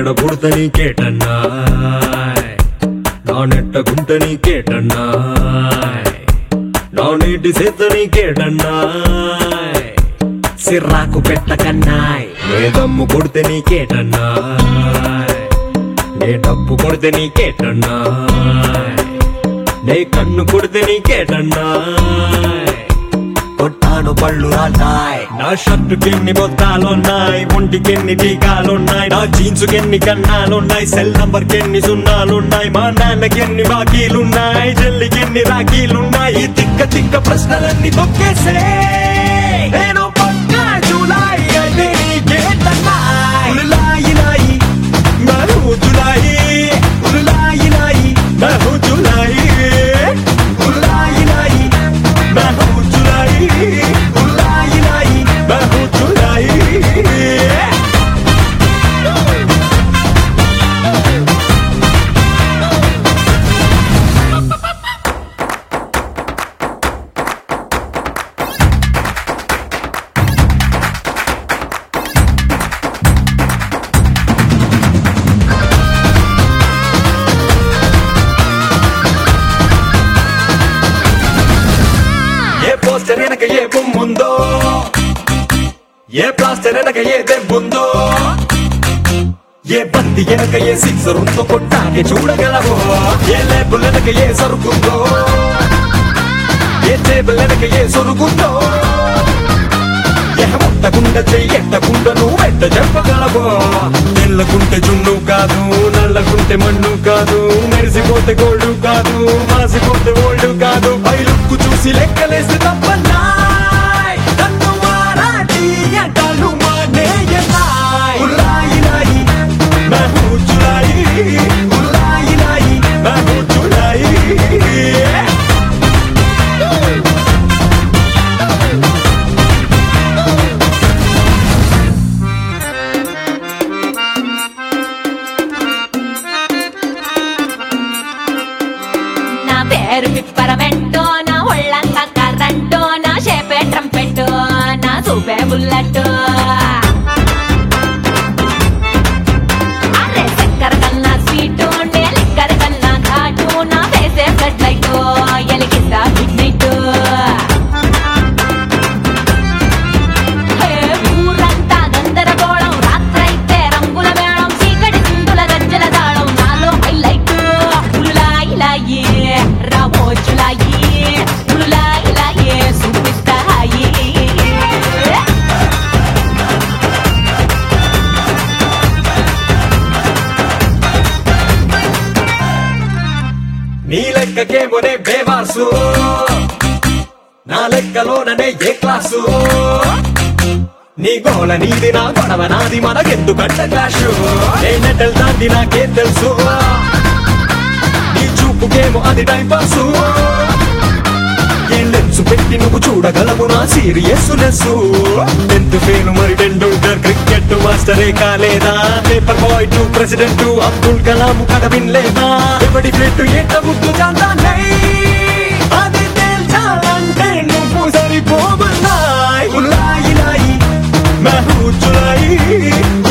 ఎడ పుడత నీకేటన్నాయ్ నా నెట్ట గుంట నీకేటన్నాయ్ నా నీటి సేత నీకేటన్నాయ్ సిర్రాకు పెట్టకన్నాయ్ నే దమ్ము కొడితే నీకేటన్నాయ్ నే డప్పు కొడితే నీకేటన్నాయ్ నే కన్ను కొడితే నీకేటన్నాయ్ కొట్టాను పళ్ళు రాల్తాయ్ నా షర్టుకెన్ని బొత్తాలున్నాయి ఒంటికెన్ని టీకాలున్నాయి నా జీన్సుకెన్ని కన్నాలున్నాయి సెల్ నంబర్ కెన్ని సున్నాలున్నాయి మా నాన్నకెన్ని బాకీలున్నాయి జల్లికెన్ని రాఖీలున్నాయి తిక్క తిక్క ప్రశ్నలన్నీ తొక్కేసే నేను పక్కా జులాయి అంటే నీకేటన్నాయ్ ఉలాయి లాయి మరో జులాయి ఉలాయి లాయి మరో జులాయి ఉలాయి లాయి మరో జులాయి ఉలాయి లాయి మరో జులాయి పోస్టర్ వెనక ఏ బొమ్ముందో ఏ ప్లాస్టర్ వెనక ఏ దెబ్బుందో ఏ బంతి వెనక ఏ సిక్సర్ ఉందో కొట్టాకే చూడగలవో ఏ లేబుల్ వెనక ఏ సరుకుందో ఏ టేబుల్ వెనక ఏ సొరుగుందో ఏ ముట్టకుండా చెయ్యెట్టకుండా నువ్వెట్ట చెప్పగలవో తెల్లకుంటే జున్ను కాదు నల్లకుంటే మన్ను కాదు మెరిసిపోతే గోల్డ్ కాదు మాసిపోతే ఓల్డ్ కాదు పైలుక్కు చూసి లెక్కలేసి తప్పన్నాయ్ నన్ను మారాటి ఎంటలు మానేయన్నాయ్ ఉలాయి లాయి మహూ జులాయి ఉలాయి లాయి మహూ జులాయి పేరు పిప్పరమెంటో నా ఒళ్ళంతా కర్రంటో నా షేపే ట్రంపెట్టో నా సూపే బుల్లెట్ అరే చక్కెర కన్నా స్వీటు నే లిక్కర్ కన్నా ఘాటు నా ఫేసే ఫ్లడ్ లైట్ ఎలిగిస్తా మిడ్ నైట్ ఊరంతా గందరగోళం రాత్రైతే రంగుల మేళం చీకటి సింధుల గజ్జల తాళం నాలో హైలైట్ ఉలాయి లాయి రామోజులాయి ఉలాయి లాయి చూపిస్తాయి నీ లెక్కకేమోనే బేవాసు నా లెక్కలోననే ఏ క్లాసు నీ గోల నీది నా గొడవ నాది మనకెందుకంట క్లాషు ఏ నెటల్ దాంది నాకే తెలుసు నీ చూపుకేమో అది టైం పాసు ఏ లెన్స్ పెట్టి నువ్వు చూడగలవు నా సీరియస్నెస్ టెన్త్ ఫెయిల్ మరి టెండూల్కర్ క్రికెట్ మాస్టరే కాలేదా paper boy to president Abdul Kalam కథ వినలేదా ఎవడి ప్లేట్ ఎంత ముద్దు చాందాన్నై అది తేల్చాలంటే నువ్వు సరిపోవన్నాయ్ ఉలాయి లాయి మహూ జులాయి